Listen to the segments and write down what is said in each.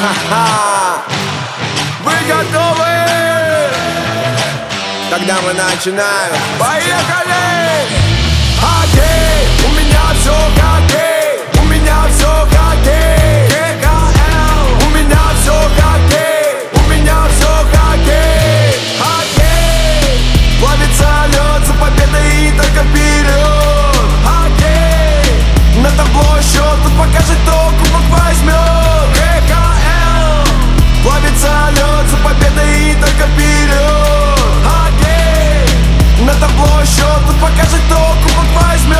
Вы готовы? Тогда мы начинаем. Поехали! Окей, у меня все окей, у меня все окей. ККЛ, у меня все окей, у меня все окей. Окей, плавится лед за победой и только вперед. Окей, на табло счет тут покажет, кто кубок возьмет. ККЛ, плавится лед за победой и только вперед. Окей, на табло счет тут покажет, кто кубок возьмет.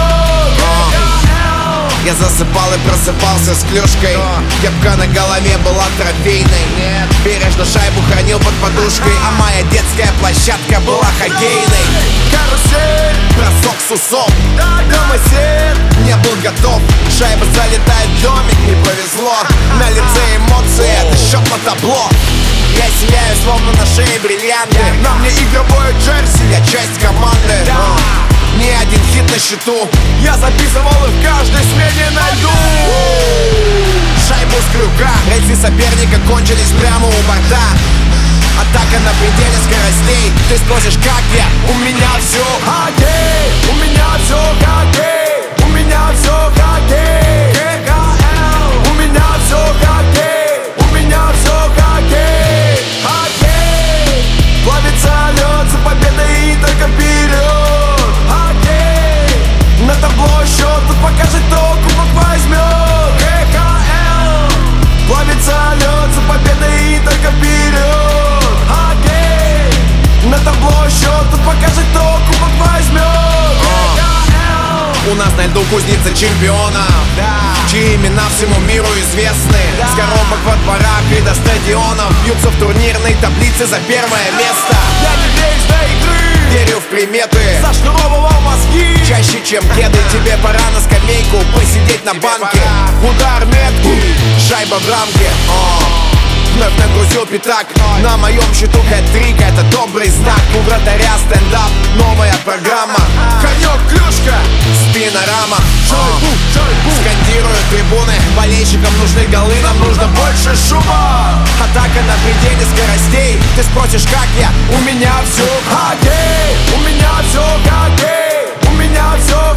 Я засыпал и просыпался с клюшкой. Кепка на голове была трофейной. Бережно шайбу хранил под подушкой, а моя детская площадка была хоккейной. Карусель, Бросок с усом, домосед, не был готов. Шайба залетает в домик, не повезло. На лице эмоции, это счет на табло. Я сияю, словно на шее бриллианты. на мне игровое джерси. Я часть команды, ни один хит на счету. Я записывал их в каждой смене на льду. Шайбу с крюка, рельсы соперника кончились прямо у борта. Атака на пределе скоростей. Ты спросишь, как я? У меня все окей, у меня все окей, у меня все окей. ККЛ, у меня все окей, у меня все окей. Окей, плавится лед за победой и только вперед. Окей, на табло счет тут покажет, кто кубок возьмет. ККЛ, плавится лед за победой и только вперед. Окей, на табло счет тут покажет, кто кубок возьмет. У нас на льду кузница чемпиона, чьи имена всему миру известны. С коробок во дворах и до стадионов бьются в турнирной таблице за первое место. Я не весь до игры, Верю в приметы, зашнуровывал мозги. чаще, чем кеды. Тебе пора на скамейку посидеть на банке. Удар меткий, шайба в рамке. Вновь нагрузил пятак. На моем счету хэт-трик, это добрый знак. У вратаря стендап, новая программа. Конек, клюшка, Спинорама. шайбу. Скандируют трибуны, болельщикам нужны голы, нам нужно Больше шума, атака на пределе скоростей. Ты спросишь, как я? у меня все окей, у меня все окей, у меня все